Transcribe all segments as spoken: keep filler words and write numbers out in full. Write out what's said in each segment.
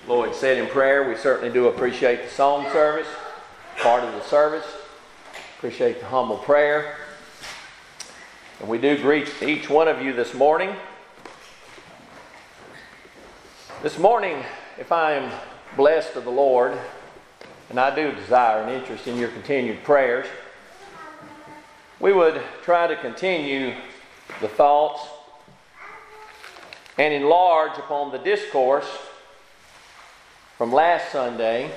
Lloyd said in prayer, we certainly do appreciate the song service, part of the service. Appreciate the humble prayer. And we do greet each one of you this morning. This morning, if I am blessed of the Lord, and I do desire an interest in your continued prayers, we would try to continue the thoughts and enlarge upon the discourse from last Sunday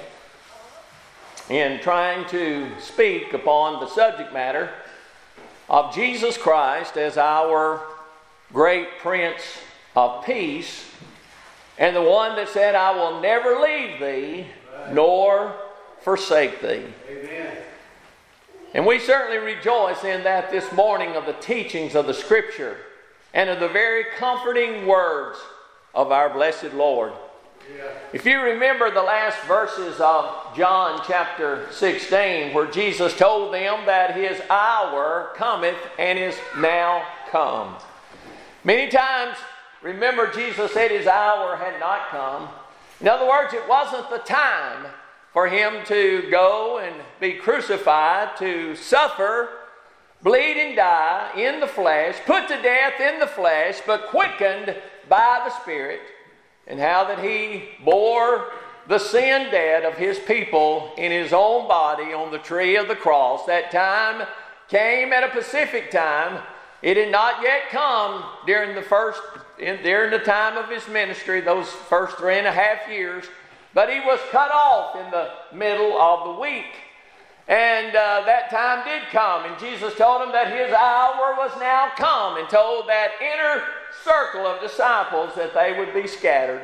in trying to speak upon the subject matter of Jesus Christ as our great Prince of Peace, and the one that said, I will never leave thee nor forsake thee. Amen. And we certainly rejoice in that this morning of the teachings of the Scripture and of the very comforting words of our blessed Lord. Yeah. If you remember the last verses of John chapter sixteen, where Jesus told them that His hour cometh and is now come. Many times, remember, Jesus said His hour had not come. In other words, it wasn't the time for Him to go and be crucified, to suffer, bleed and die in the flesh, put to death in the flesh, but quickened by the Spirit, and how that He bore the sin debt of His people in His own body on the tree of the cross. That time came at a Pacific time. It had not yet come during the first, in, during the time of His ministry, those first three and a half years. But He was cut off in the middle of the week. And uh, that time did come. And Jesus told him that His hour was now come, and told that inner circle of disciples that they would be scattered.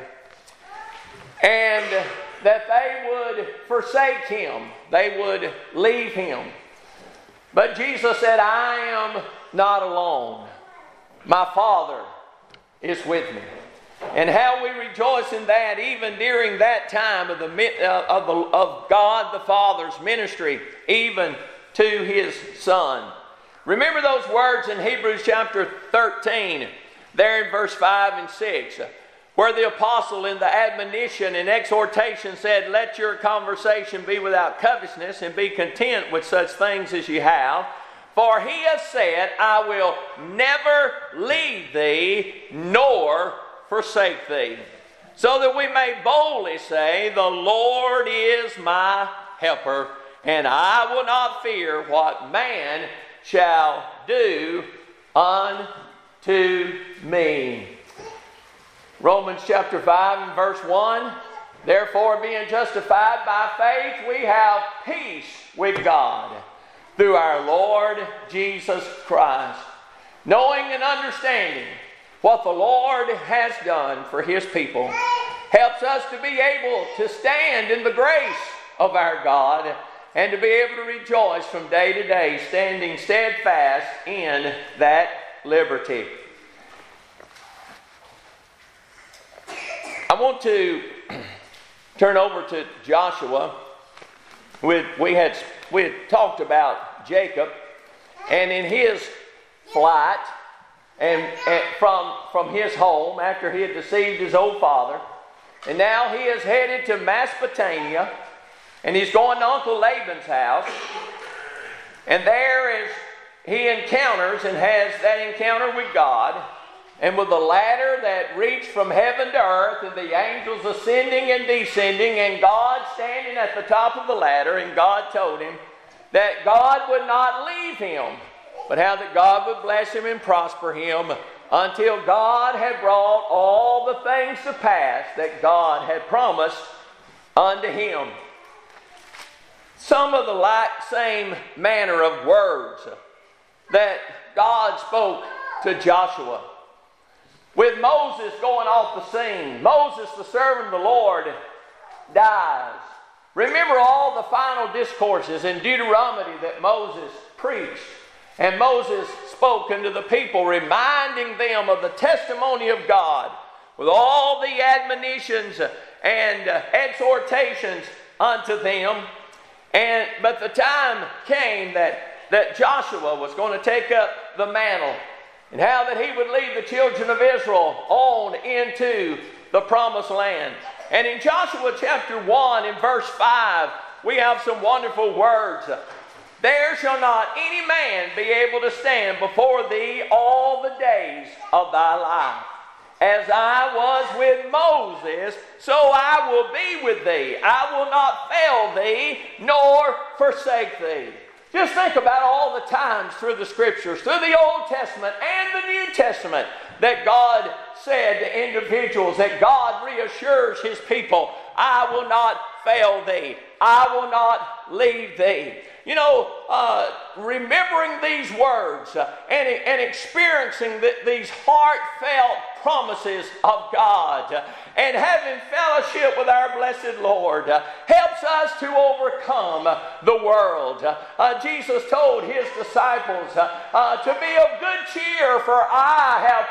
And that they would forsake Him. They would leave Him. But Jesus said, I am not alone. My Father is with me. And how we rejoice in that even during that time of the uh, of, the, of God the Father's ministry, even to His Son. Remember those words in Hebrews chapter thirteen, there in verse five and six, where the apostle in the admonition and exhortation said, let your conversation be without covetousness, and be content with such things as you have. For He has said, I will never leave thee, nor forsake thee. So that we may boldly say, the Lord is my helper, and I will not fear what man shall do unto me. Romans chapter five and verse one, therefore being justified by faith, we have peace with God through our Lord Jesus Christ, knowing and understanding what the Lord has done for His people, helps us to be able to stand in the grace of our God, and to be able to rejoice from day to day, standing steadfast in that liberty. I want to turn over to Joshua. We, we, had, we had talked about Jacob, and in his flight and, and from, from his home after he had deceived his old father, and now he is headed to Mesopotamia, and he's going to Uncle Laban's house, and there is he encounters and has that encounter with God, and with the ladder that reached from heaven to earth, and the angels ascending and descending, and God standing at the top of the ladder, and God told him that God would not leave him, but how that God would bless him and prosper him until God had brought all the things to pass that God had promised unto him. Some of the like same manner of words that God spoke to Joshua. With Moses going off the scene, Moses, the servant of the Lord, dies. Remember all the final discourses in Deuteronomy that Moses preached. And Moses spoke unto the people, reminding them of the testimony of God, with all the admonitions and exhortations unto them. And but the time came that, that Joshua was going to take up the mantle, and how that he would lead the children of Israel on into the promised land. And in Joshua chapter one and verse five, we have some wonderful words. There shall not any man be able to stand before thee all the days of thy life. As I was with Moses, so I will be with thee. I will not fail thee, nor forsake thee. Just think about all the times through the Scriptures, through the Old Testament and the New Testament, that God said to individuals, that God reassures His people, I will not fail thee. I will not leave thee. You know, uh, remembering these words uh, and, and experiencing the, these heartfelt promises of God uh, and having fellowship with our blessed Lord uh, helps us to overcome uh, the world. Uh, uh, Jesus told His disciples uh, uh, to be of good cheer, for I have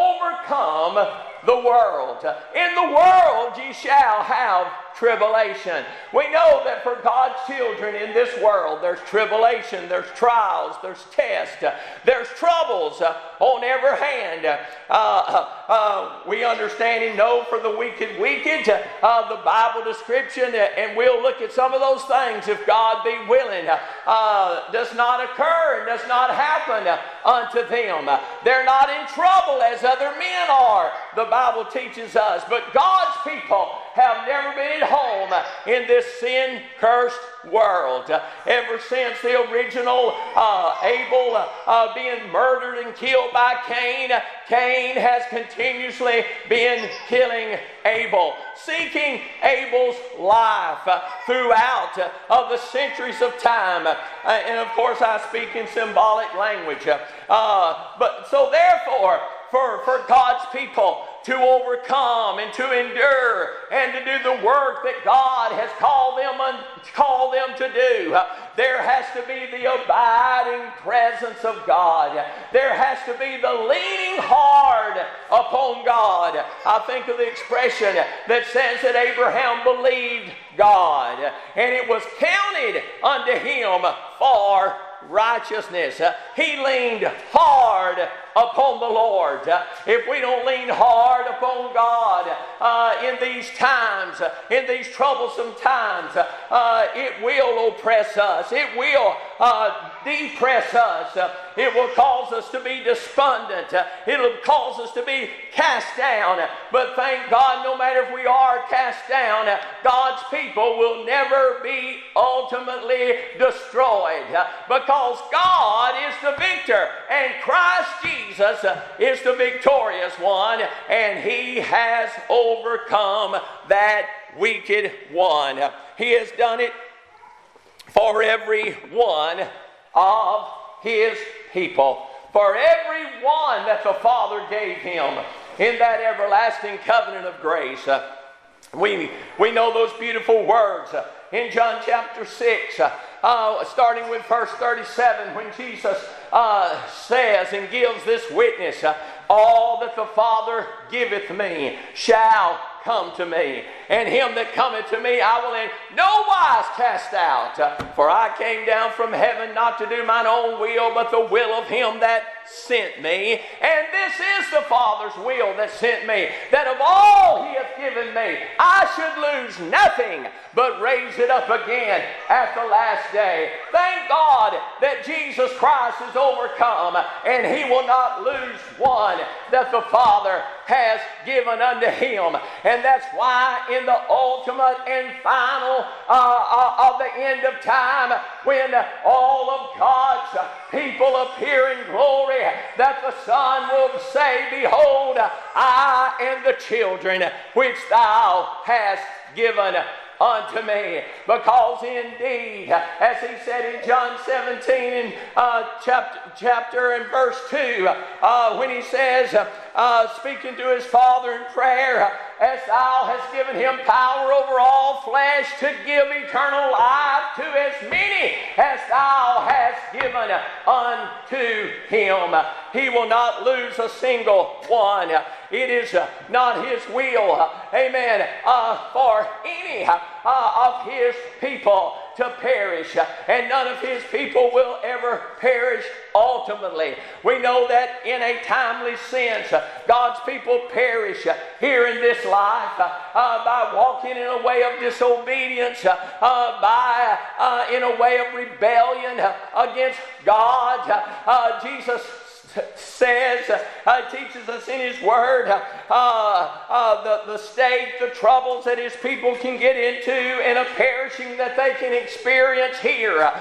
overcome the world. In the world ye shall have tribulation. We know that for God's children in this world, there's tribulation, there's trials, there's tests, there's troubles on every hand. Uh, uh, we understand and know for the wicked, wicked, uh, the Bible description, and we'll look at some of those things, if God be willing, uh, does not occur and does not happen unto them. They're not in trouble as other men are, the Bible teaches us. But God's people have never been at home in this sin-cursed world. Ever since the original uh, Abel uh, being murdered and killed by Cain, Cain has continuously been killing Abel, seeking Abel's life uh, throughout uh, of the centuries of time. Uh, and of course I speak in symbolic language. Uh, but so therefore, for, for God's people to overcome and to endure and to do the work that God has called them, un- called them to do, uh, there has to be the abiding presence of God. There has to be the leaning hard upon God. I think of the expression that says that Abraham believed God, and it was counted unto him for righteousness. Uh, he leaned hard upon the Lord. Uh, if we don't lean hard upon God uh, in these times, uh, in these troublesome times, uh, it will oppress us. It will uh, depress us. Uh, it will cause us to be despondent. Uh, it will cause us to be cast down. But thank God, no matter if we are cast down, uh, God's people will never be ultimately destroyed, uh, because God is the victor and Christ Jesus uh, is the victorious one, and He has overcome that wicked one. He has done it for every one of His people, for every one that the Father gave Him in that everlasting covenant of grace. Uh, we, we know those beautiful words uh, in John chapter six, uh, uh, starting with verse thirty-seven, when Jesus uh, says and gives this witness, uh, all that the Father giveth me shall come to me, and him that cometh to me I will in no wise cast out. For I came down from heaven not to do mine own will, but the will of him that sent me. And this is the Father's will that sent me, that of all He hath given me, I should lose nothing, but raise it up again at the last day. Thank God that Jesus Christ is overcome, and He will not lose one that the Father has given unto Him. And that's why in the ultimate and final uh, uh, of the end of time, when all of God's people appear in glory, that the Son will say, behold, I am the children which thou hast given unto me. Because indeed, as He said in John seventeen, uh, chapter, chapter and verse two, uh, when He says, uh, speaking to His Father in prayer, as thou hast given him power over all flesh to give eternal life to as many as thou hast given unto him. He will not lose a single one. It is uh, not His will, uh, amen, uh, for any uh, of His people to perish, uh, and none of His people will ever perish ultimately. We know that in a timely sense, uh, God's people perish uh, here in this life uh, uh, by walking in a way of disobedience, uh, uh, by uh, in a way of rebellion uh, against God. Uh, uh, Jesus says, uh, teaches us in His Word, uh, uh, the, the state, the troubles that His people can get into, and a perishing that they can experience here. Uh,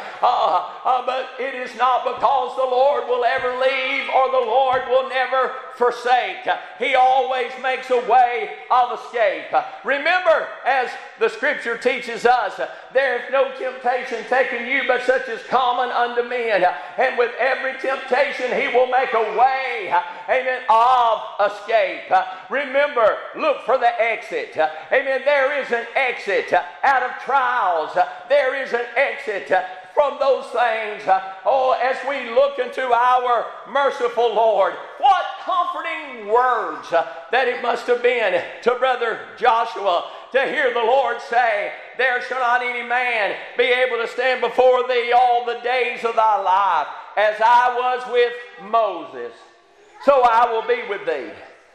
uh, but it is not because the Lord will ever leave or the Lord will never forsake. He always makes a way of escape. Remember, as the Scripture teaches us, there is no temptation taken you but such as common unto men. And with every temptation He will make a way, amen, of escape. Remember, look for the exit. Amen. There is an exit out of trials. There is an exit from those things. Oh, as we look into our merciful Lord, what comforting words that it must have been to Brother Joshua to hear the Lord say, there shall not any man be able to stand before thee all the days of thy life. As I was with Moses, so I will be with thee.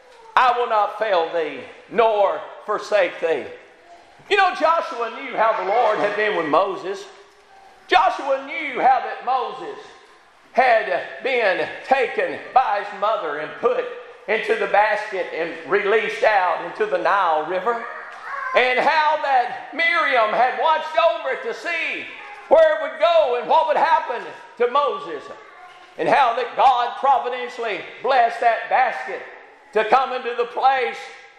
I will not fail thee, nor forsake thee. You know, Joshua knew how the Lord had been with Moses. Joshua knew how that Moses had been taken by his mother and put into the basket and released out into the Nile River. And how that Miriam had watched over it to see where it would go and what would happen to Moses. And how that God providentially blessed that basket to come into the place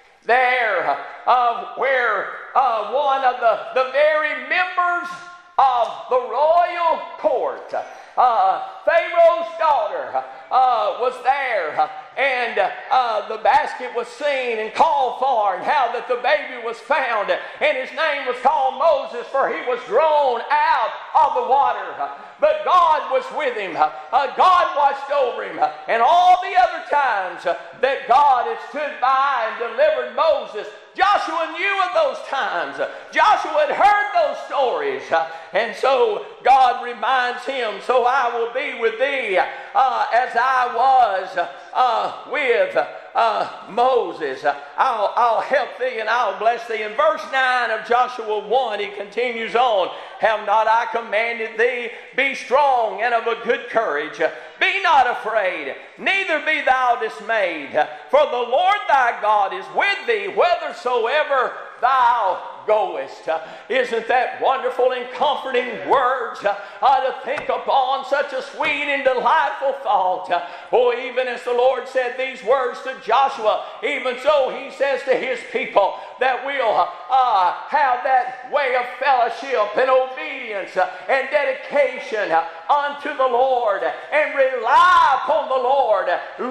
there uh, where uh, one of the, the very members of the royal court, uh, Pharaoh's daughter, uh, was there. And uh, the basket was seen and called for, and how that the baby was found, and his name was called Moses, for he was drawn out of the water. But God was with him. Uh, God watched over him. And all the other times that God had stood by and delivered Moses, Joshua knew of those times. Joshua had heard those stories. And so God reminds him, so I will be with thee uh, as I was uh, with uh, Moses. I'll, I'll help thee and I'll bless thee. In verse nine of Joshua one, he continues on. Have not I commanded thee? Be strong and of a good courage. Be not afraid, neither be thou dismayed. For the Lord thy God is with thee whithersoever thou goest. Uh, isn't that wonderful and comforting words uh, uh, to think upon, such a sweet and delightful thought? Uh, oh, even as the Lord said these words to Joshua, even so He says to His people that we'll uh, have that way of fellowship and obedience uh, and dedication uh, unto the Lord, and rely upon the Lord,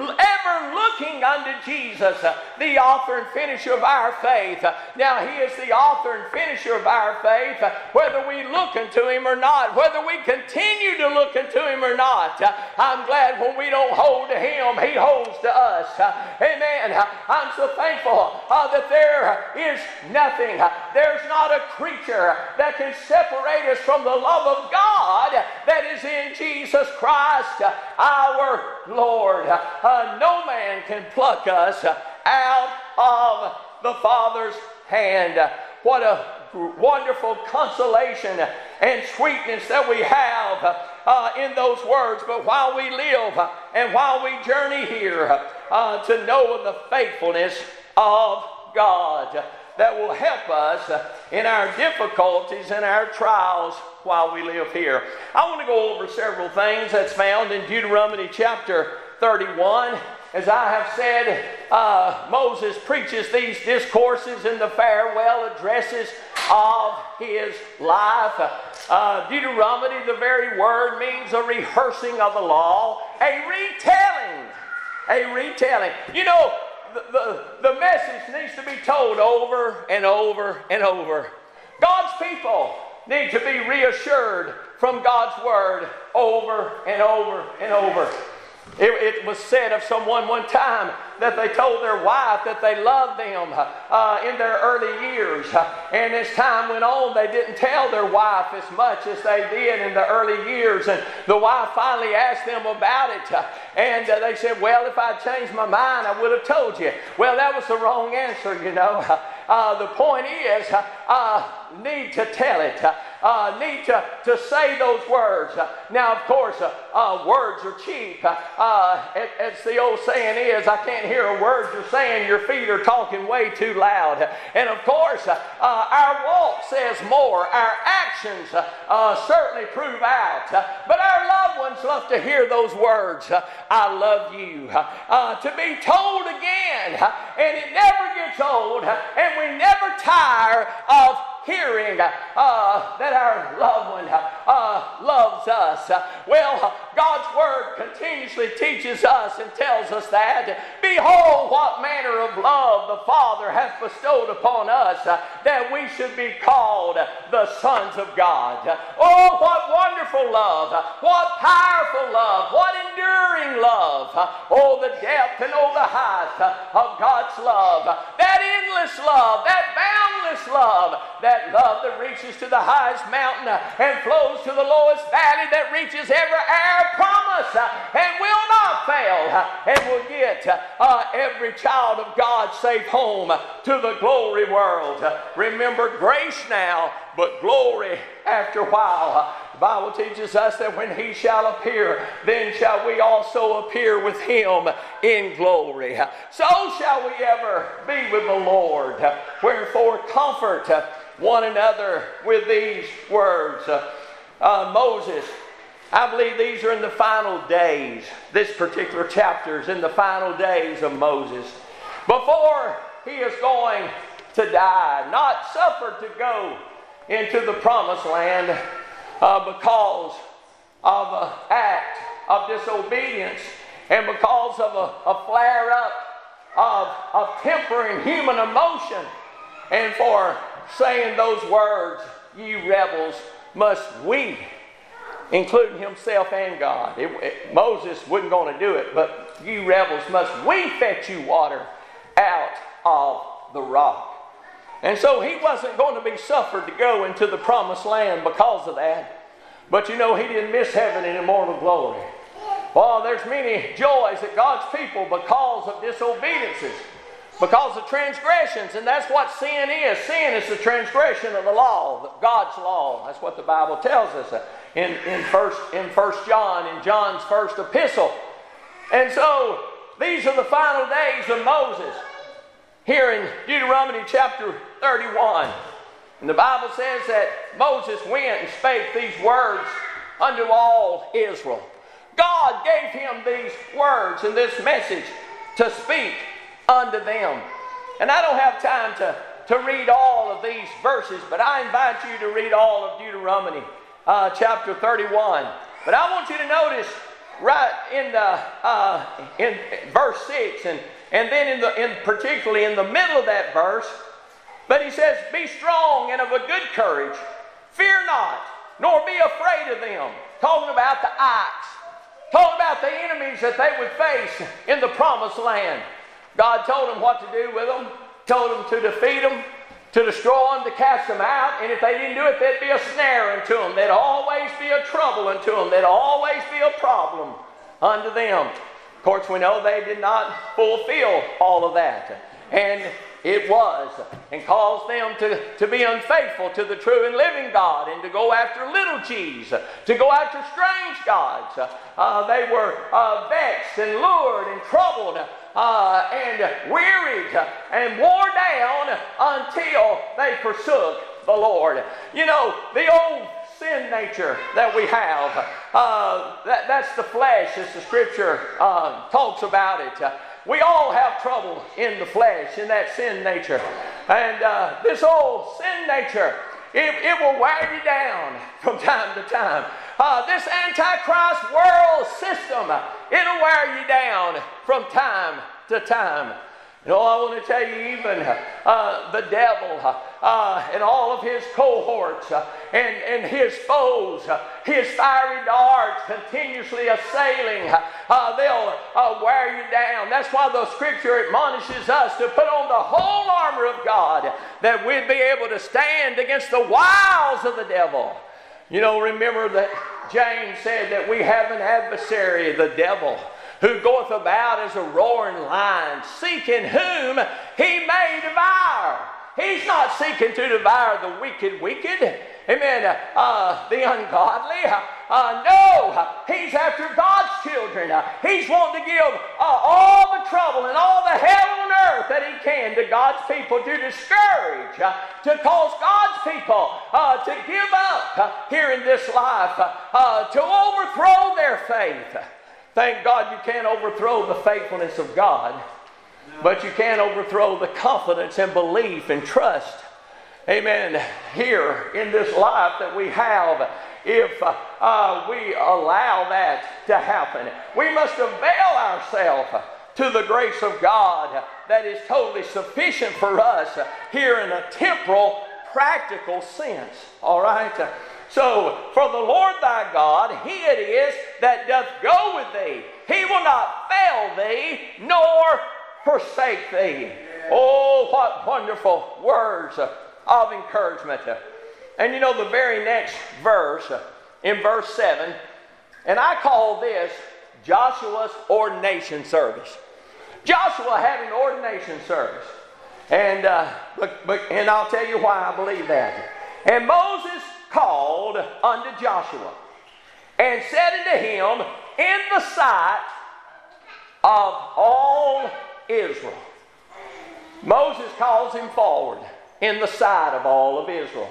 ever looking unto Jesus, uh, the author and finisher of our faith. Uh, now He is the author and finisher of our faith, whether we look unto Him or not, whether we continue to look unto Him or not. I'm glad when we don't hold to Him, He holds to us. Amen. I'm so thankful uh, that there is nothing, there's not a creature that can separate us from the love of God that is in Jesus Christ our Lord. Uh, no man can pluck us out of the Father's hand. What a wonderful consolation and sweetness that we have uh, in those words. But while we live and while we journey here, uh, to know of the faithfulness of God that will help us in our difficulties and our trials while we live here. I want to go over several things that's found in Deuteronomy chapter thirty-one. As I have said, uh, Moses preaches these discourses in the farewell addresses of his life. Uh, Deuteronomy, the very word, means a rehearsing of the law, a retelling, a retelling. You know, the, the, the message needs to be told over and over and over. God's people need to be reassured from God's word over and over and over. It, it was said of someone one time that they told their wife that they loved them uh, in their early years. And as time went on, they didn't tell their wife as much as they did in the early years. And the wife finally asked them about it. And uh, they said, well, if I'd changed my mind, I would have told you. Well, that was the wrong answer, you know. Uh, the point is, uh, need to tell it. Uh, need to, to say those words. Now, of course, uh, uh, words are cheap. Uh, as the old saying is, I can't hear a word you're saying. Your feet are talking way too loud. And of course, uh, our walk says more. Our actions uh, certainly prove out. But our loved ones love to hear those words. I love you. Uh, to be told again. And it never gets old. And we never tire of hearing uh, that our loved one uh, loves us. Well, God's Word continuously teaches us and tells us that. Behold, what manner of love the Father hath bestowed upon us, uh, that we should be called the sons of God. Oh, what wonderful love. What powerful love. What enduring love. Oh, the depth and oh, the height of God's love. That endless love. That boundless love. That love that reaches to the highest mountain and flows to the lowest valley, that reaches every air promise and will not fail, and will get uh, every child of God safe home to the glory world. Remember, grace now, but glory after a while. The Bible teaches us that when He shall appear, then shall we also appear with Him in glory. So shall we ever be with the Lord. Wherefore comfort one another with these words. Uh, uh, Moses, I believe these are in the final days. This particular chapter is in the final days of Moses. Before he is going to die, not suffered to go into the promised land uh, because of an act of disobedience and because of a, a flare-up of, of tempering human emotion, and for saying those words, ye rebels, must we, including himself and God. It, it, Moses wasn't going to do it, but you rebels, must we fetch you water out of the rock. And so he wasn't going to be suffered to go into the promised land because of that. But you know, he didn't miss heaven and immortal glory. Well, there's many joys that God's people, because of disobediences, because of transgressions, and that's what sin is. Sin is the transgression of the law, God's law. That's what the Bible tells us in, in, first, in First John, in John's first epistle. And so, these are the final days of Moses. Here in Deuteronomy chapter thirty-one. And the Bible says that Moses went and spake these words unto all Israel. God gave him these words and this message to speak unto them. And I don't have time to, to read all of these verses, but I invite you to read all of Deuteronomy uh, chapter thirty-one. But I want you to notice right in the uh, in verse six, and, and then in the in particularly in the middle of that verse, but he says, be strong and of a good courage, fear not, nor be afraid of them. Talking about the ox, talking about the enemies that they would face in the promised land. God told them what to do with them, told them to defeat them, to destroy them, to cast them out. And if they didn't do it, there'd be a snare unto them. There'd always be a trouble unto them. There'd always be a problem unto them. Of course, we know they did not fulfill all of that. And it was, and caused them to, to be unfaithful to the true and living God, and to go after little g's, to go after strange gods. Uh, they were uh, vexed and lured and troubled uh, and wearied and wore down until they forsook the Lord. You know, the old sin nature that we have, uh, that, that's the flesh, as the Scripture uh, talks about it. Uh, We all have trouble in the flesh, in that sin nature. And uh, this old sin nature, it, it will wear you down from time to time. Uh, this Antichrist world system, it'll wear you down from time to time. You know, I want to tell you, even uh, the devil uh, and all of his cohorts uh, and, and his foes, uh, his fiery darts continuously assailing, uh, they'll uh, wear you down. That's why the Scripture admonishes us to put on the whole armor of God, that we'd be able to stand against the wiles of the devil. You know, remember that James said that we have an adversary, the devil, who goeth about as a roaring lion, seeking whom he may devour. He's not seeking to devour the wicked wicked. Amen. Uh, the ungodly. Uh, no. He's after God's children. Uh, he's wanting to give uh, all the trouble and all the hell on earth that he can to God's people, to discourage, uh, to cause God's people uh, to give up uh, here in this life, uh, uh, to overthrow their faith. Thank God you can't overthrow the faithfulness of God, but you can overthrow the confidence and belief and trust, amen, here in this life that we have if uh, uh, we allow that to happen. We must avail ourselves to the grace of God that is totally sufficient for us here in a temporal, practical sense. All right? So, for the Lord thy God, he it is that doth go with thee. He will not fail thee, nor forsake thee. Oh, what wonderful words of encouragement. And you know the very next verse, in verse seven, and I call this Joshua's ordination service. Joshua had an ordination service. And, uh, but, but, and I'll tell you why I believe that. And Moses called unto Joshua and said unto him in the sight of all Israel. Moses calls him forward in the sight of all of Israel.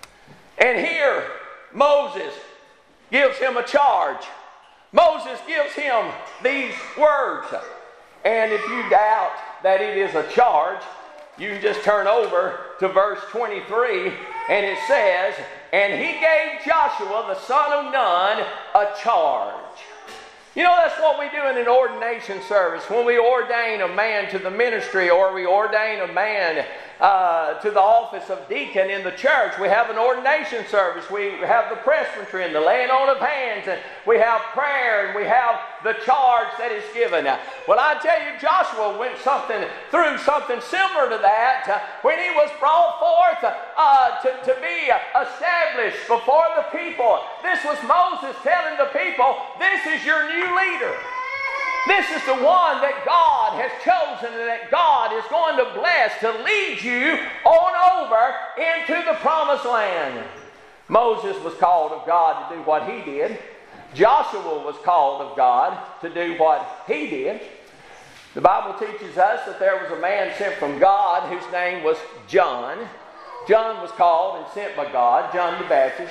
And here Moses gives him a charge. Moses gives him these words. And if you doubt that it is a charge, you can just turn over to verse twenty-three, and it says, and he gave Joshua the son of Nun a charge. You know, that's what we do in an ordination service. When we ordain a man to the ministry, or we ordain a man uh, to the office of deacon in the church, we have an ordination service. We have the presbytery and the laying on of hands, and we have prayer, and we have the charge that is given. Well, I tell you, Joshua went something through something similar to that uh, when he was brought forth uh, to, to be established before the people. This was Moses telling the people, this is your new leader. This is the one that God has chosen and that God is going to bless to lead you on over into the promised land. Moses was called of God to do what he did. Joshua was called of God to do what he did. The Bible teaches us that there was a man sent from God whose name was John. John was called and sent by God, John the Baptist.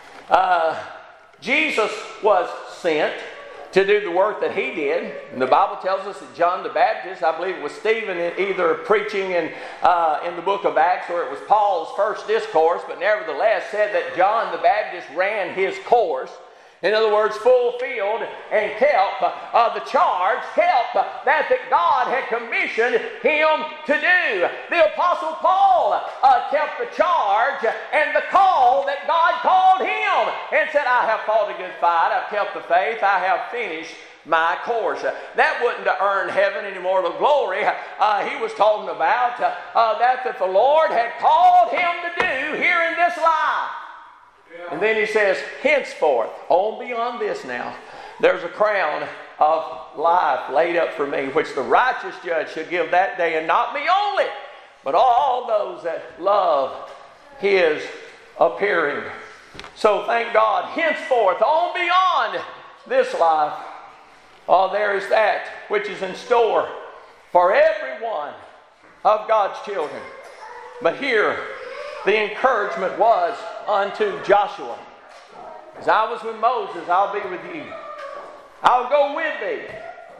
Uh, Jesus was sent to do the work that he did. And the Bible tells us that John the Baptist, I believe it was Stephen either preaching in, uh, in the book of Acts, or it was Paul's first discourse, but nevertheless said that John the Baptist ran his course. In other words, fulfilled and kept uh, the charge, kept uh, that that God had commissioned him to do. The Apostle Paul uh, kept the charge and the call that God called him, and said, I have fought a good fight, I've kept the faith, I have finished my course. That wouldn't earn heaven any immortal glory. Uh, he was talking about uh, uh, that that the Lord had called him to do here in this life. And then he says, henceforth, on beyond this now, there's a crown of life laid up for me, which the righteous judge shall give that day, and not me only, but all those that love his appearing. So thank God, henceforth, on beyond this life, oh, there is that which is in store for every one of God's children. But here, the encouragement was unto Joshua. As I was with Moses, I'll be with you. I'll go with thee.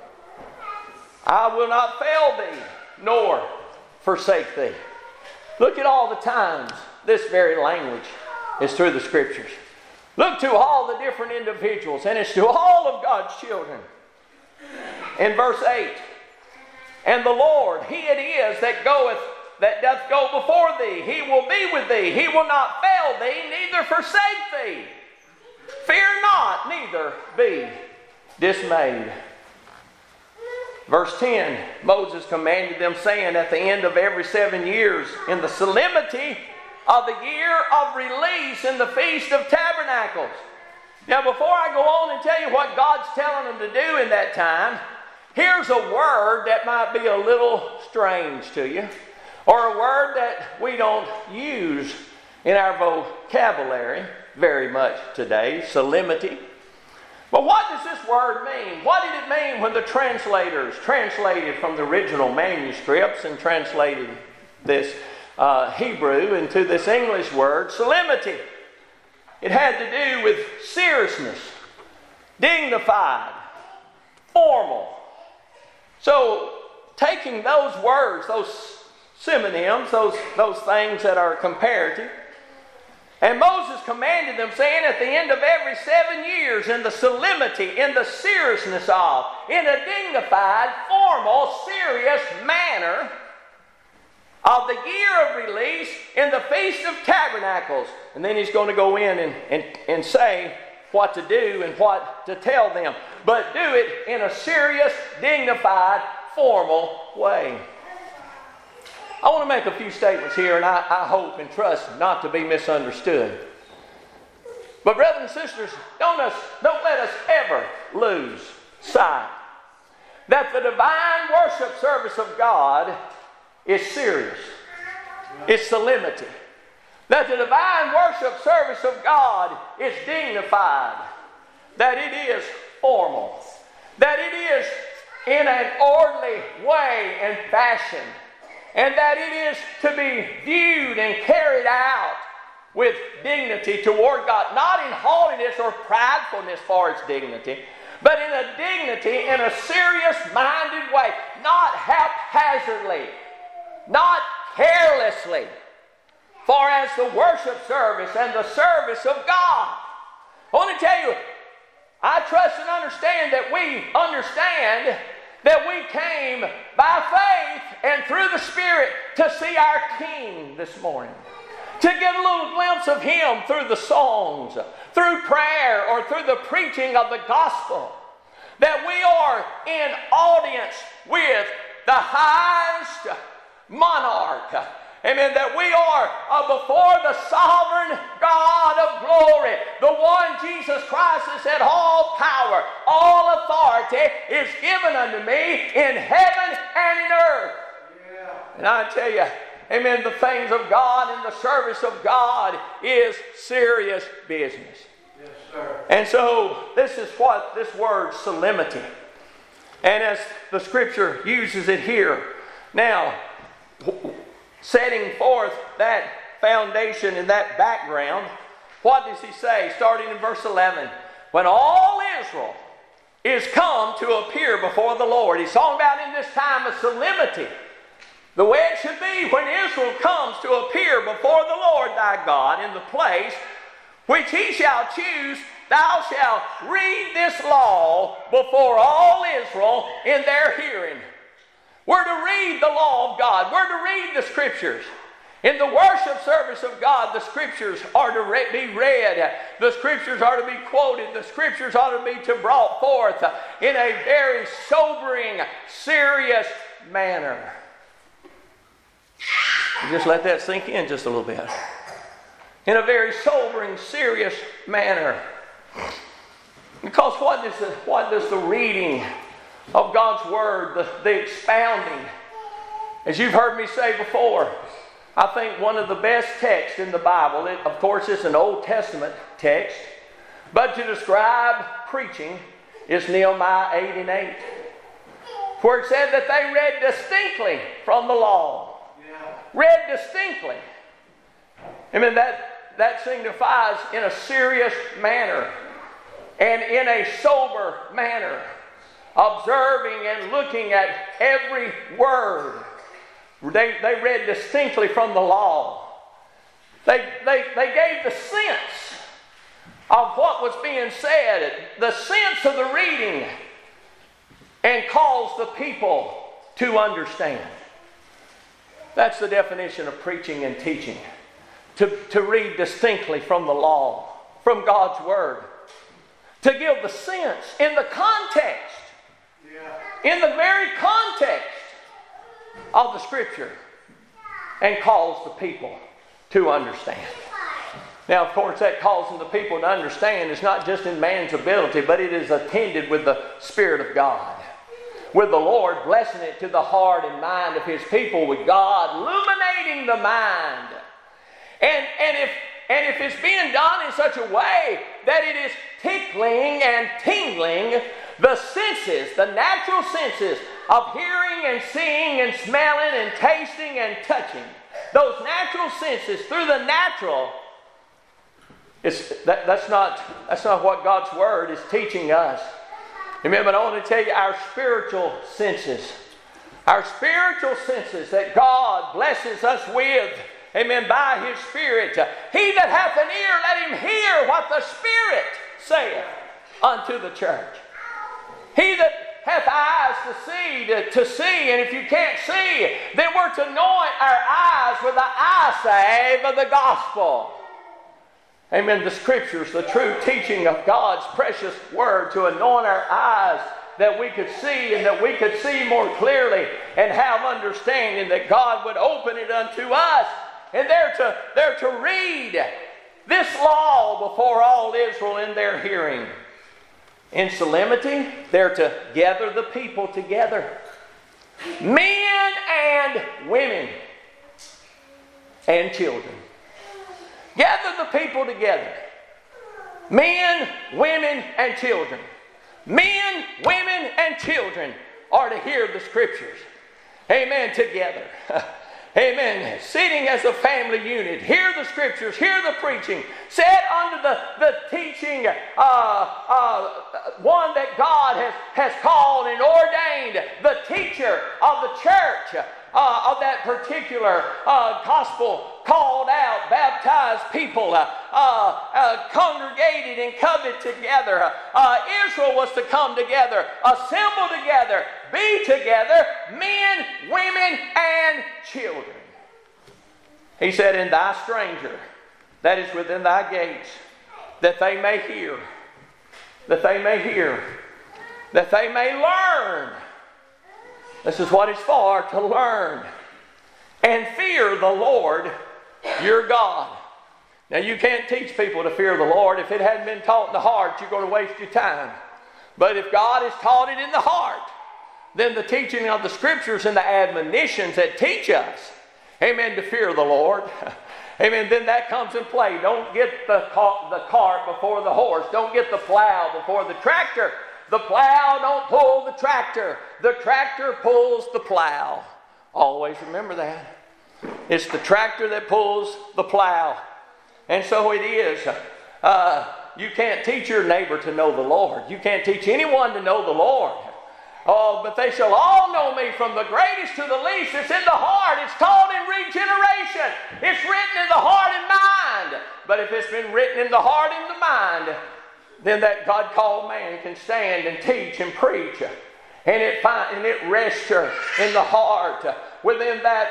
I will not fail thee, nor forsake thee. Look at all the times this very language is through the Scriptures. Look to all the different individuals, and it's to all of God's children. In verse eight, And the Lord, He it is that goeth, that doth go before thee. He will be with thee. He will not fail thee, neither forsake thee. Fear not, neither be dismayed. Verse ten, Moses commanded them, saying, at the end of every seven years, in the solemnity of the year of release, in the Feast of Tabernacles. Now, before I go on and tell you what God's telling them to do in that time, here's a word that might be a little strange to you, or a word that we don't use in our vocabulary very much today, solemnity. But what does this word mean? What did it mean when the translators translated from the original manuscripts and translated this uh, Hebrew into this English word, solemnity? It had to do with seriousness, dignified, formal. So, taking those words, those synonyms, those, those things that are comparative, and Moses commanded them, saying, at the end of every seven years, in the solemnity, in the seriousness of, in a dignified, formal, serious manner of the year of release, in the Feast of Tabernacles. And then he's going to go in and, and, and say what to do and what to tell them. But do it in a serious, dignified, formal way. I want to make a few statements here, and I, I hope and trust not to be misunderstood. But brothers and sisters, don't, us, don't let us ever lose sight that the divine worship service of God is serious. It's solemnity. That the divine worship service of God is dignified. That it is formal. That it is in an orderly way and fashion. And that it is to be viewed and carried out with dignity toward God. Not in haughtiness or pridefulness for its dignity, but in a dignity, in a serious-minded way. Not haphazardly. Not carelessly. For as the worship service and the service of God. I want to tell you, I trust and understand that we understand that we came by faith and through the Spirit to see our King this morning. To get a little glimpse of Him through the songs, through prayer, or through the preaching of the gospel. That we are in audience with the highest monarch. Amen. That we are uh, before the sovereign God of glory. The one, Jesus Christ, that said, all power, all authority is given unto me in heaven and in earth. Yeah. And I tell you, amen, the things of God and the service of God is serious business. Yes, sir. And so this is what this word solemnity. And as the Scripture uses it here. Now, setting forth that foundation and that background, what does he say? Starting in verse eleven. When all Israel is come to appear before the Lord. He's talking about in this time of solemnity. The way it should be when Israel comes to appear before the Lord thy God in the place which he shall choose, thou shalt read this law before all Israel in their hearing. We're to read the law of God. We're to read the Scriptures. In the worship service of God, the Scriptures are to re- be read. The Scriptures are to be quoted. The Scriptures are to be to brought forth in a very sobering, serious manner. Just let that sink in just a little bit. In a very sobering, serious manner. Because what does the, what does the reading of God's Word, the, the expounding, as you've heard me say before, I think one of the best texts in the Bible, it, of course it's an Old Testament text, but to describe preaching is Nehemiah eight and eight. Where it said that they read distinctly from the law. Yeah. Read distinctly. I mean, that, that signifies in a serious manner and in a sober manner. Observing and looking at every word. They, they read distinctly from the law. They, they, they gave the sense of what was being said, the sense of the reading, and caused the people to understand. That's the definition of preaching and teaching. To, to read distinctly from the law, from God's Word. To give the sense in the context, yeah. in the very context of the Scripture, and calls the people to understand. Now, of course, that causing the people to understand is not just in man's ability, but it is attended with the Spirit of God. With the Lord blessing it to the heart and mind of His people, with God illuminating the mind. And, and, if, and if it's being done in such a way that it is tickling and tingling the senses, the natural senses of hearing and seeing and smelling and tasting and touching, those natural senses through the natural, it's, that, that's, not, that's not what God's Word is teaching us. Amen. But I want to tell you, our spiritual senses, our spiritual senses that God blesses us with, amen, by His Spirit. He that hath an ear, let him hear what the Spirit saith unto the church. He that hath eyes to see, to, to see, and if you can't see, then we're to anoint our eyes with the eye salve of the gospel. Amen. The Scriptures, the true teaching of God's precious Word, to anoint our eyes that we could see and that we could see more clearly and have understanding, that God would open it unto us. And they're to, they're to read this law before all Israel in their hearing. In solemnity, they're to gather the people together. Men and women and children. Gather the people together. Men, women, and children. Men, women, and children are to hear the Scriptures. Amen. Together. Amen. Sitting as a family unit. Hear the Scriptures. Hear the preaching. Sit under the, the teaching, uh, uh, one that God has, has called and ordained, the teacher of the church, uh, of that particular uh, gospel called out, baptized people, uh, uh, uh, congregated and covenanted together. Uh, Israel was to come together, assemble together, be together, men, women, and children. He said, "In thy stranger that is within thy gates, that they may hear, that they may hear, that they may learn." This is what it's for, to learn. "And fear the Lord your God." Now, you can't teach people to fear the Lord. If it hadn't been taught in the heart, you're going to waste your time. But if God has taught it in the heart, then the teaching of the Scriptures and the admonitions that teach us, amen, to fear the Lord, amen, then that comes in play. Don't get the, ca- the cart before the horse. Don't get the plow before the tractor. The plow don't pull the tractor. The tractor pulls the plow. Always remember that. It's the tractor that pulls the plow. And so it is. Uh, you can't teach your neighbor to know the Lord. You can't teach anyone to know the Lord. Oh, but they shall all know me, from the greatest to the least. It's in the heart. It's taught in regeneration. It's written in the heart and mind. But if it's been written in the heart and the mind, then that God-called man can stand and teach and preach. And it, find, and it rests in the heart, within that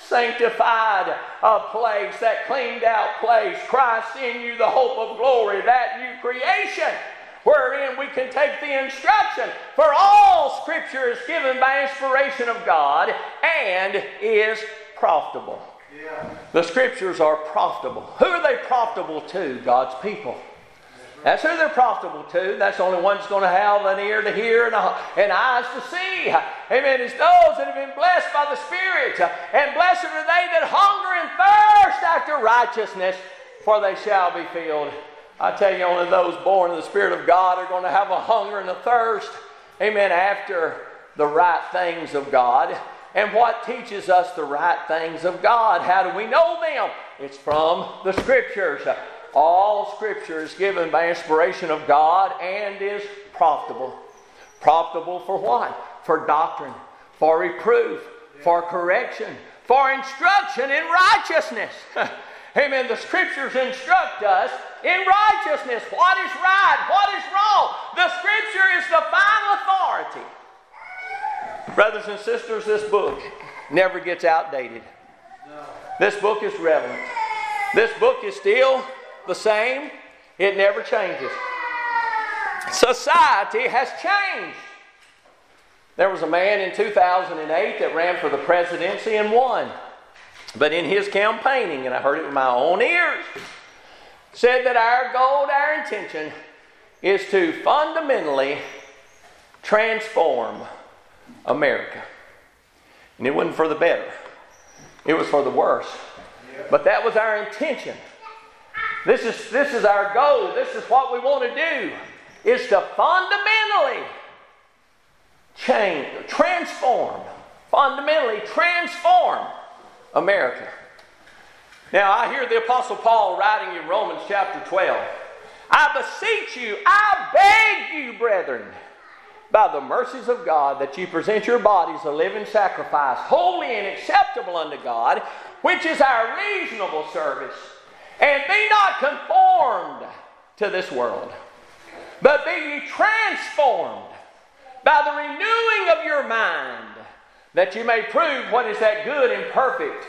sanctified uh, place, that cleaned out place. Christ in you, the hope of glory, that new creation, wherein we can take the instruction. For all Scripture is given by inspiration of God and is profitable. Yeah. The Scriptures are profitable. Who are they profitable to? God's people. That's who they're profitable to. That's the only one that's going to have an ear to hear and, a, and eyes to see. Amen. It's those that have been blessed by the Spirit. And blessed are they that hunger and thirst after righteousness, for they shall be filled. I tell you, only those born of the Spirit of God are going to have a hunger and a thirst, amen, after the right things of God. And what teaches us the right things of God? How do we know them? It's from the Scriptures. All Scripture is given by inspiration of God and is profitable. Profitable for what? For doctrine, for reproof, for correction, for instruction in righteousness. Amen. The Scriptures instruct us in righteousness. What is right? What is wrong? The Scripture is the final authority. Brothers and sisters, this book never gets outdated. This book is relevant. This book is still the same. It never changes. Society has changed. There was a man in two thousand eight that ran for the presidency and won. But in his campaigning, and I heard it with my own ears, said that our goal, our intention is to fundamentally transform America. And it wasn't for the better. It was for the worse. But that was our intention. This is, this is our goal. This is what we want to do. Is to fundamentally change, transform, fundamentally transform America. Now I hear the Apostle Paul writing in Romans chapter twelve. I beseech you, I beg you, brethren, by the mercies of God, that you present your bodies a living sacrifice, holy and acceptable unto God, which is our reasonable service. And be not conformed to this world, but be ye transformed by the renewing of your mind, that you may prove what is that good and perfect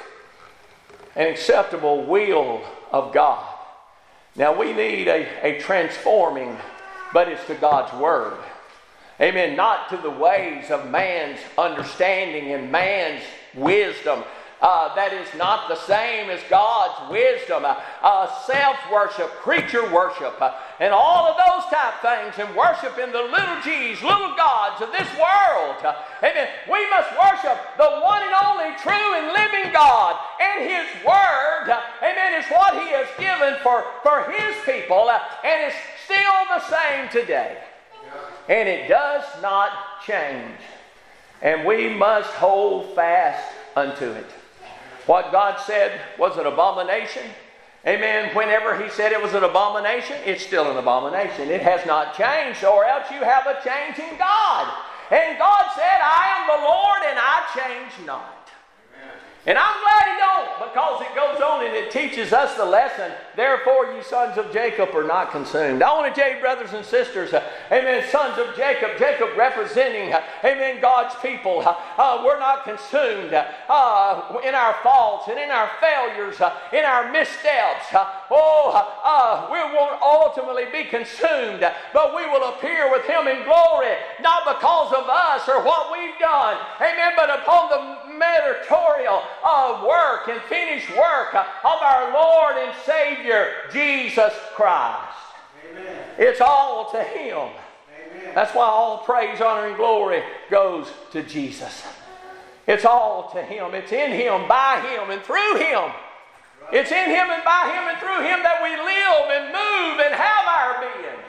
and acceptable will of God. Now we need a, a transforming, but it's to God's Word. Amen. Not to the ways of man's understanding and man's wisdom. Uh, that is not the same as God's wisdom. Uh, uh, self-worship, creature worship, uh, and all of those type things, and worship in the little g's, little gods of this world. Uh, amen. We must worship the one and only true and living God, and His Word, uh, amen, is what He has given for, for His people, uh, and it's still the same today. And it does not change. And we must hold fast unto it. What God said was an abomination. Amen. Whenever He said it was an abomination, it's still an abomination. It has not changed, or else you have a changing God. And God said, I am the Lord and I change not. And I'm glad He don't, because it goes on and it teaches us the lesson. Therefore, you sons of Jacob are not consumed. I want to tell you, brothers and sisters, uh, amen, sons of Jacob, Jacob representing, uh, amen, God's people. Uh, uh, we're not consumed uh, in our faults and in our failures, uh, in our missteps. Uh, oh, uh, we won't ultimately be consumed, but we will appear with Him in glory, not because of us or what we've done, amen, but upon the meritorial uh, work and finished work uh, of our Lord and Savior, Jesus Christ. Amen. It's all to Him. Amen. That's why all praise, honor, and glory goes to Jesus. It's all to Him. It's in Him, by Him, and through Him. Right. It's in Him and by Him and through Him that we live and move and have our being.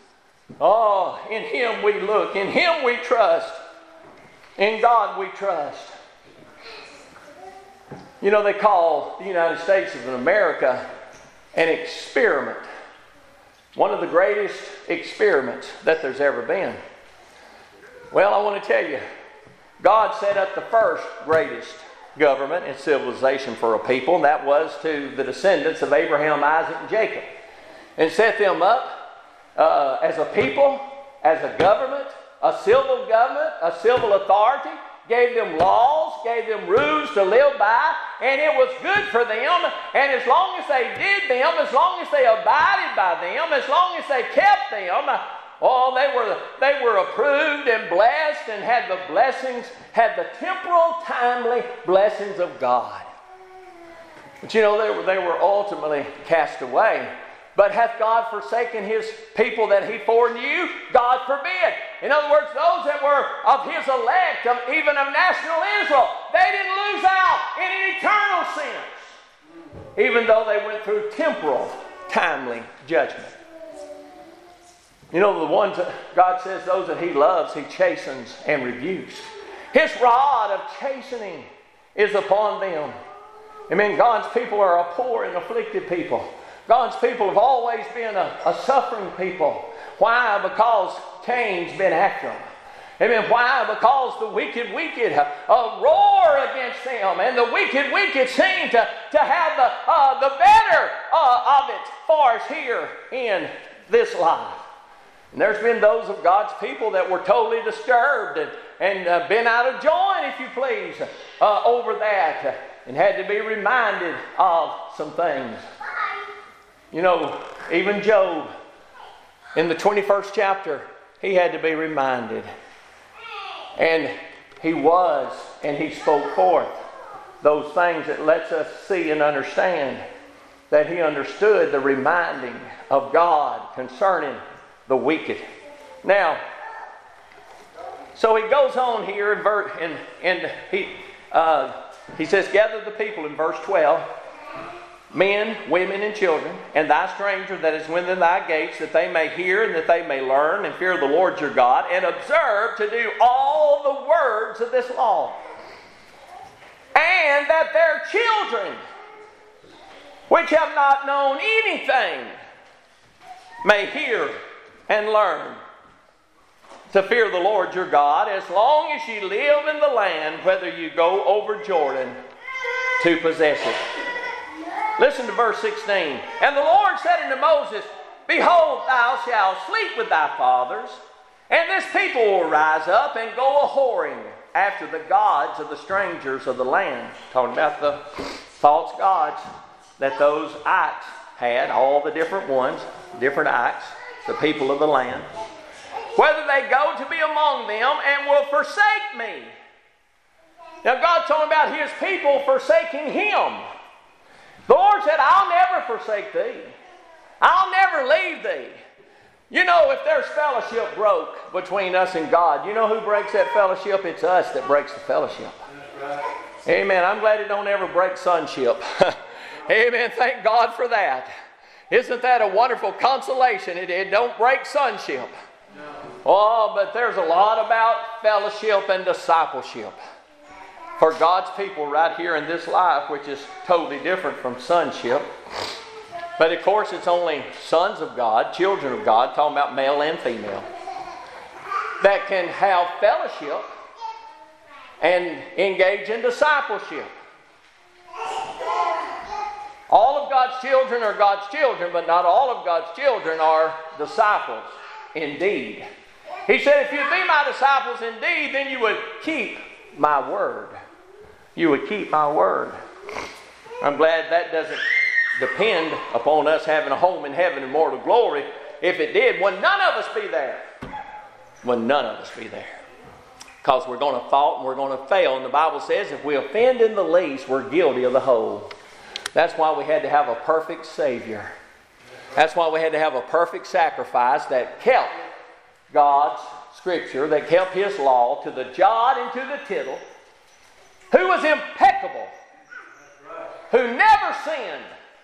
Oh, in Him we look. In Him we trust. In God we trust. You know, they call the United States of America an experiment. One of the greatest experiments that there's ever been. Well, I want to tell you, God set up the first greatest government and civilization for a people, and that was to the descendants of Abraham, Isaac, and Jacob. And set them up uh, as a people, as a government, a civil government, a civil authority, gave them laws, gave them rules to live by, and it was good for them. And as long as they did them, as long as they abided by them, as long as they kept them, oh, they were they were approved and blessed and had the blessings, had the temporal, timely blessings of God. But you know, they were, they were ultimately cast away. But hath God forsaken His people that He foreknew? God forbid. In other words, those that were of His elect, of, even of national Israel, they didn't lose out in an eternal sense, even though they went through temporal, timely judgment. You know, the ones that God says, those that He loves, He chastens and rebukes. His rod of chastening is upon them. I mean, God's people are a poor and afflicted people. God's people have always been a, a suffering people. Why? Because Cain's been after them. Amen. Why? Because the wicked, wicked uh, roar against them, and the wicked, wicked seem to, to have the, uh, the better uh, of it for us here in this life. And there's been those of God's people that were totally disturbed and, and uh, been out of joint, if you please, uh, over that, uh, and had to be reminded of some things. You know, even Job, in the twenty-first chapter, he had to be reminded. And he was, and he spoke forth those things that lets us see and understand that he understood the reminding of God concerning the wicked. Now, so he goes on here in verse, and, and he uh, he says, gather the people in verse twelve, men, women, and children, and thy stranger that is within thy gates, that they may hear and that they may learn and fear the Lord your God, and observe to do all the words of this law. And that their children, which have not known anything, may hear and learn to fear the Lord your God, as long as ye live in the land, whether you go over Jordan to possess it. Listen to verse sixteen. And the Lord said unto Moses, behold, thou shalt sleep with thy fathers, and this people will rise up and go a-whoring after the gods of the strangers of the land. Talking about the false gods that those Aks had, all the different ones, different Aks, the people of the land. Whether they go to be among them and will forsake me. Now God's talking about his people forsaking him. The Lord said, I'll never forsake thee. I'll never leave thee. You know, if there's fellowship broke between us and God, you know who breaks that fellowship? It's us that breaks the fellowship. Right. Amen. I'm glad it don't ever break sonship. Amen. Thank God for that. Isn't that a wonderful consolation? It, it don't break sonship. No. Oh, but there's a lot about fellowship and discipleship for God's people right here in this life, which is totally different from sonship. But of course, it's only sons of God, children of God, talking about male and female, that can have fellowship and engage in discipleship. All of God's children are God's children, but not all of God's children are disciples indeed. He said, if you'd be my disciples indeed, then you would keep my word. You would keep my word. I'm glad that doesn't depend upon us having a home in heaven and mortal glory. If it did, would none of us be there? Would none of us be there? Because we're going to fall and we're going to fail. And the Bible says if we offend in the least, we're guilty of the whole. That's why we had to have a perfect Savior. That's why we had to have a perfect sacrifice that kept God's Scripture, that kept His law to the jot and to the tittle, who was impeccable, who never sinned.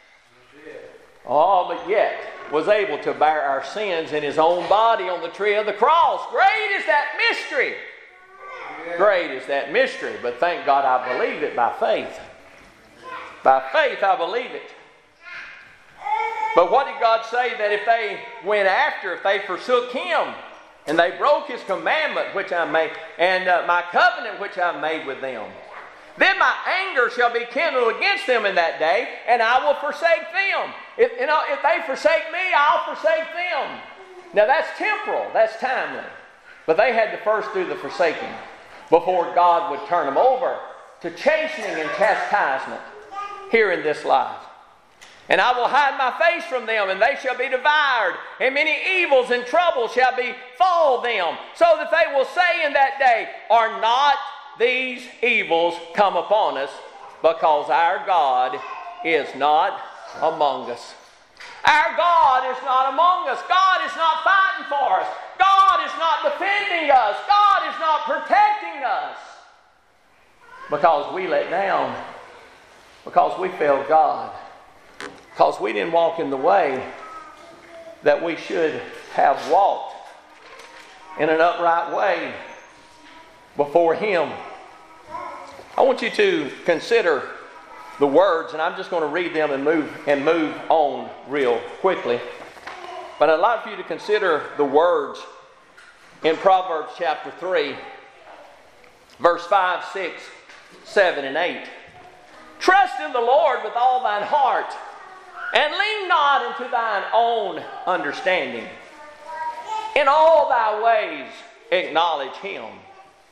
Oh, but yet was able to bear our sins in His own body on the tree of the cross. Great is that mystery. Great is that mystery. But thank God I believe it by faith. By faith I believe it. But what did God say? That if they went after, if they forsook Him, and they broke His commandment which I made, and uh, my covenant which I made with them, then my anger shall be kindled against them in that day, and I will forsake them. If, you know, if they forsake me, I'll forsake them. Now that's temporal, that's timely. But they had to first do the forsaking before God would turn them over to chastening and chastisement here in this life. And I will hide my face from them, and they shall be devoured, and many evils and troubles shall befall them, so that they will say in that day, are not these evils come upon us, because our God is not among us. Our God is not among us. God is not fighting for us. God is not defending us. God is not protecting us. Because we let down. Because we failed God. Because we didn't walk in the way that we should have walked in an upright way before Him. I want you to consider the words, and I'm just going to read them and move and move on real quickly. But I'd like for you to consider the words in Proverbs chapter three, verse five, six, seven, and eight. Trust in the Lord with all thine heart, and lean not into thine own understanding. In all thy ways acknowledge Him,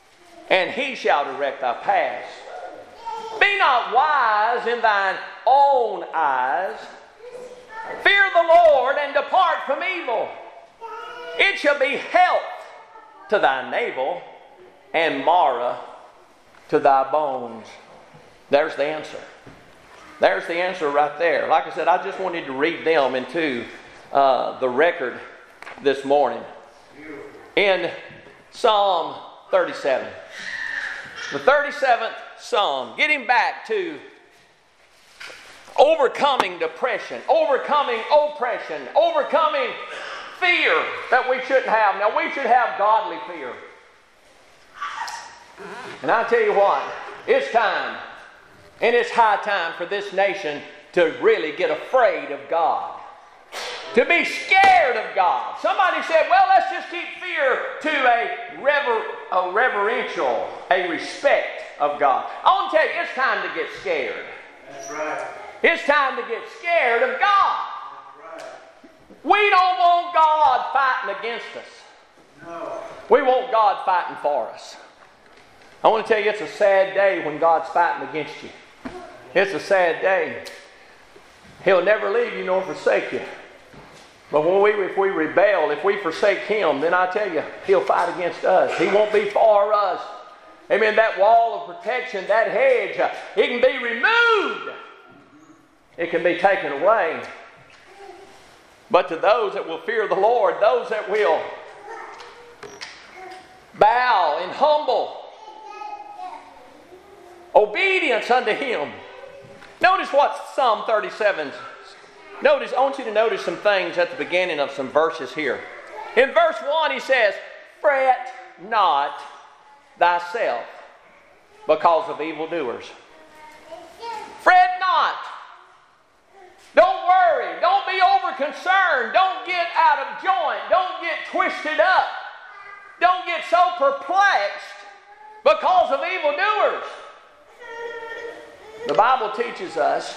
and he shall direct thy paths. Be not wise in thine own eyes. Fear the Lord and depart from evil. It shall be health to thy navel and marrow to thy bones. There's the answer. There's the answer right there. Like I said, I just wanted to read them into uh, the record this morning. In Psalm thirty-seven. The thirty-seventh Psalm. Getting back to overcoming depression, overcoming oppression, overcoming fear that we shouldn't have. Now, we should have godly fear. And I tell you what, it's time, and it's high time for this nation to really get afraid of God. To be scared of God. Somebody said, well, let's just keep fear to a, rever- a reverential, a respect of God. I want to tell you, it's time to get scared. That's right. It's time to get scared of God. That's right. We don't want God fighting against us. No. We want God fighting for us. I want to tell you, it's a sad day when God's fighting against you. It's a sad day. He'll never leave you nor forsake you. But when we, if we rebel, if we forsake Him, then I tell you, He'll fight against us. He won't be for us. Amen. That wall of protection, that hedge, it can be removed. It can be taken away. But to those that will fear the Lord, those that will bow in humble obedience unto Him. Notice what Psalm thirty-seven. Notice, I want you to notice some things at the beginning of some verses here. In verse one, he says, fret not thyself because of evildoers. Fret not. Don't worry. Don't be over concerned. Don't get out of joint. Don't get twisted up. Don't get so perplexed because of evildoers. The Bible teaches us,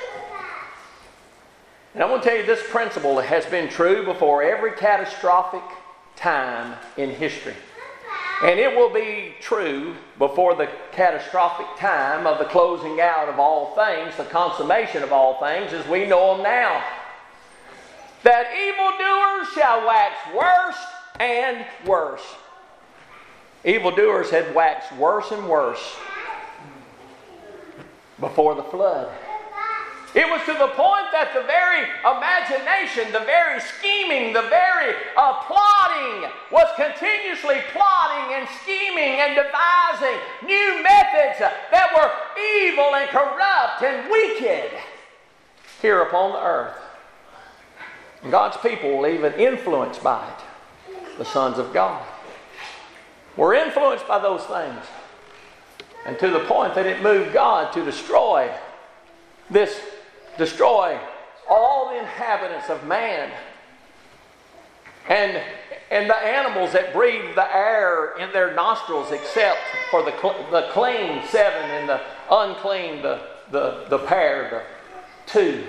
and I want to tell you, this principle has been true before every catastrophic time in history. And it will be true before the catastrophic time of the closing out of all things, the consummation of all things as we know them now. That evildoers shall wax worse and worse. Evildoers had waxed worse and worse before the flood. It was to the point that the very imagination, the very scheming, the very uh, plotting was continuously plotting and scheming and devising new methods that were evil and corrupt and wicked here upon the earth. And God's people were even influenced by it. The sons of God were influenced by those things. And to the point that it moved God to destroy this Destroy all the inhabitants of man. And, and the animals that breathe the air in their nostrils, except for the, the clean seven and the unclean, the, the, the pair, the two.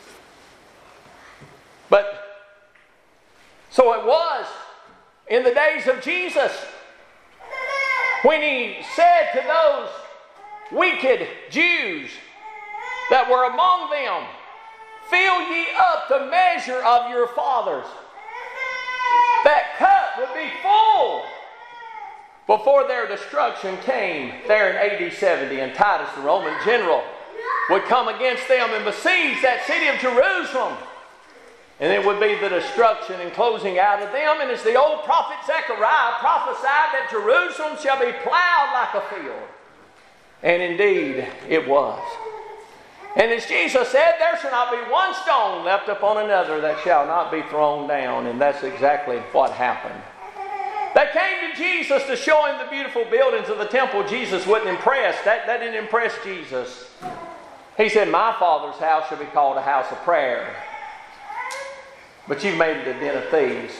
But so it was in the days of Jesus when He said to those wicked Jews that were among them, fill ye up the measure of your fathers. That cup would be full before their destruction came there in A D seventy. And Titus, the Roman general, would come against them and besiege that city of Jerusalem. And it would be the destruction and closing out of them. And as the old prophet Zechariah prophesied, that Jerusalem shall be plowed like a field. And indeed it was. And as Jesus said, there shall not be one stone left upon another that shall not be thrown down. And that's exactly what happened. They came to Jesus to show Him the beautiful buildings of the temple. Jesus wasn't impressed. That, that didn't impress Jesus. He said, my Father's house shall be called a house of prayer, but you've made it a den of thieves.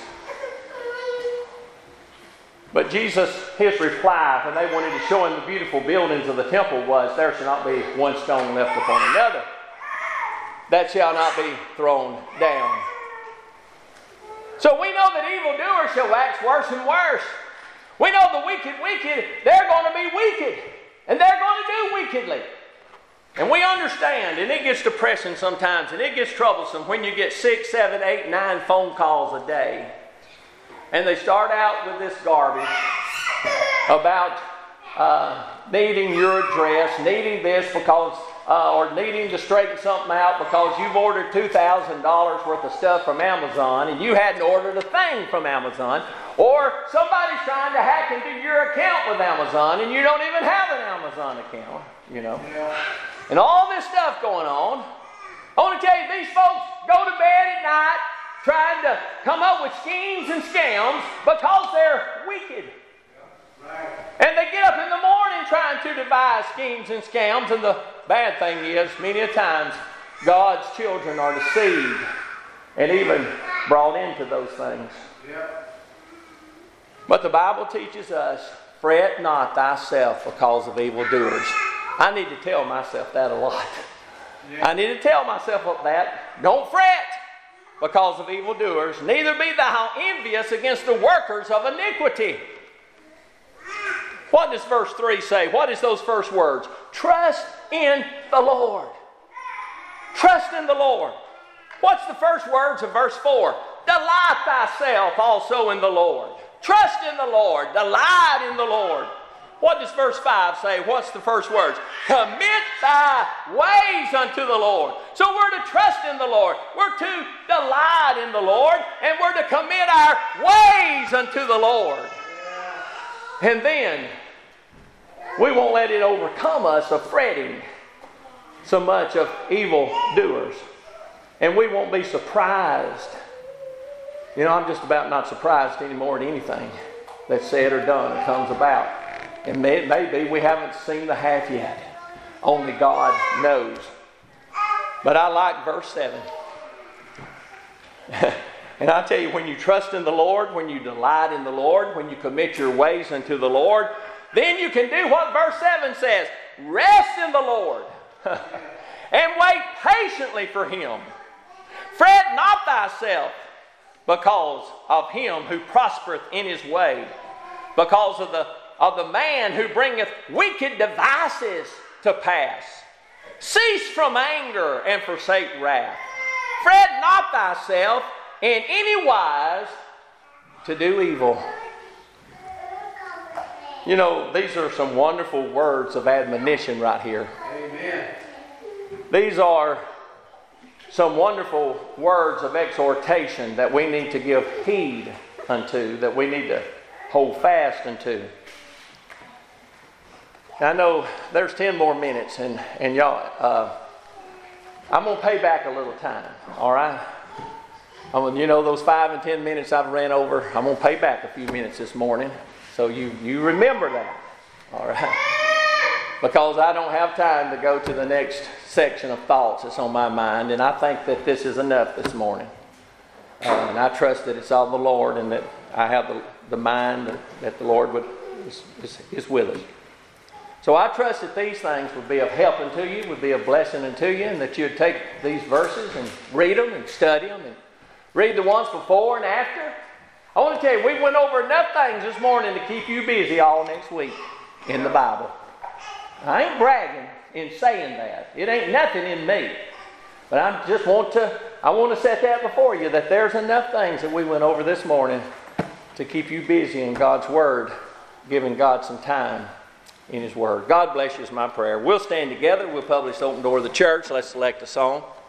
But Jesus, His reply when they wanted to show Him the beautiful buildings of the temple was, there shall not be one stone left upon another that shall not be thrown down. So we know that evildoers shall wax worse and worse. We know the wicked, wicked, they're going to be wicked. And they're going to do wickedly. And we understand, and it gets depressing sometimes, and it gets troublesome when you get six, seven, eight, nine phone calls a day. And they start out with this garbage about uh, needing your address, needing this because, uh, or needing to straighten something out because you've ordered two thousand dollars worth of stuff from Amazon and you hadn't ordered a thing from Amazon. Or somebody's trying to hack into your account with Amazon and you don't even have an Amazon account, you know. Yeah. And all this stuff going on. I want to tell you, these folks go to bed at night trying to come up with schemes and scams because they're wicked. Right. And they get up in the morning trying to devise schemes and scams. And the bad thing is, many a times, God's children are deceived and even brought into those things. Yep. But the Bible teaches us, fret not thyself because of evildoers. I need to tell myself that a lot. Yeah. I need to tell myself that. Don't fret because of evildoers, neither be thou envious against the workers of iniquity. What does verse three say? What is those first words? Trust in the Lord. Trust in the Lord. What's the first words of verse four? Delight thyself also in the Lord. Trust in the Lord. Delight in the Lord. What does verse five say? What's the first words? Commit thy ways unto the Lord. So we're to trust in the Lord. We're to delight in the Lord. And we're to commit our ways unto the Lord. And then we won't let it overcome us of fretting so much of evil doers. And we won't be surprised. You know, I'm just about not surprised anymore at anything that's said or done or comes about. And may, maybe we haven't seen the half yet. Only God knows. But I like verse seven. And I tell you, when you trust in the Lord, when you delight in the Lord, when you commit your ways unto the Lord, then you can do what verse seven says. Rest in the Lord. And wait patiently for Him. Fret not thyself because of him who prospereth in his way, because of the of the man who bringeth wicked devices to pass. Cease from anger and forsake wrath. Fret not thyself in any wise to do evil. You know, these are some wonderful words of admonition right here. Amen. These are some wonderful words of exhortation that we need to give heed unto, that we need to hold fast unto. I know there's ten more minutes, and, and y'all, uh, I'm going to pay back a little time, all right? I'm gonna, you know, those five and ten minutes I've ran over, I'm going to pay back a few minutes this morning, so you, you remember that, all right? Because I don't have time to go to the next section of thoughts that's on my mind, and I think that this is enough this morning. Uh, and I trust that it's all the Lord, and that I have the, the mind that, that the Lord would is, is, is with us. So I trust that these things would be of help unto you, would be a blessing unto you, and that you'd take these verses and read them and study them and read the ones before and after. I want to tell you, we went over enough things this morning to keep you busy all next week in the Bible. I ain't bragging in saying that. It ain't nothing in me. But I just want to, I want to set that before you, that there's enough things that we went over this morning to keep you busy in God's Word, giving God some time in His Word. God bless you is my prayer. We'll stand together. We'll publish the open door of the church. Let's select a song.